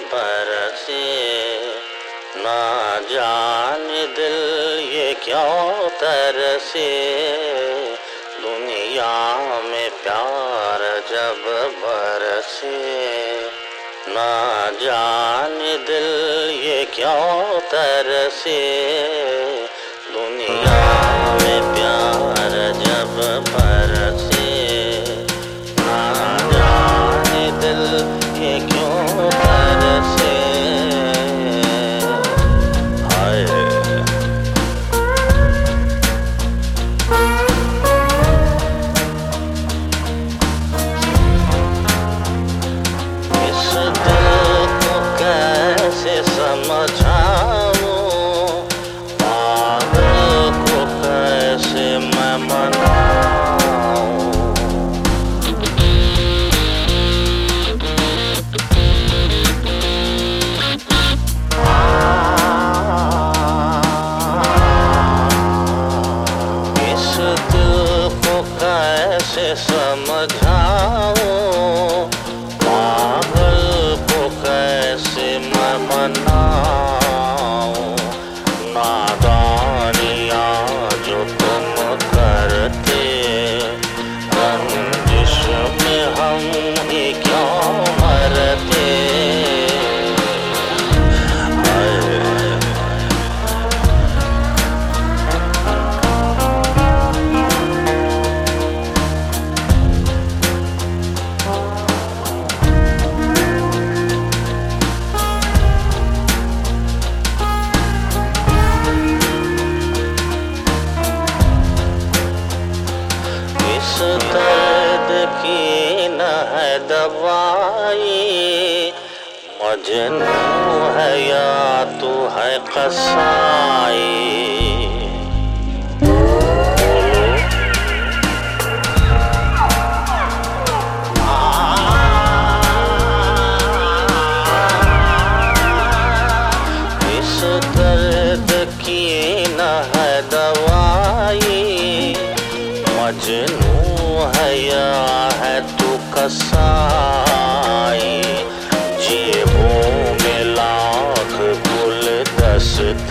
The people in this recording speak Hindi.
बरसे। ना जाने दिल ये क्यों तरसे, दुनिया में प्यार जब बरसे। ना जाने दिल ये क्यों तरसे, दुनिया में प्यार जब बरसे। ना जाने दिल ये क्यों तरसे। हाय इस दिल को कैसे समझाऊं, पागल को कैसे मैं मनाऊं। इस दिल को कैसे समझाऊं, पागल को कैसे मैं मनाऊं। नादानियाँ जो तुम करते, रंजिश में हम ही क्यों मरते। इस दर्द की न है दवाई, मजनू है या तू है कसाई। इस दर्द की न है दवाई, मजनू है या है तू कसाई। जेबों में लाख गुलदस्ते,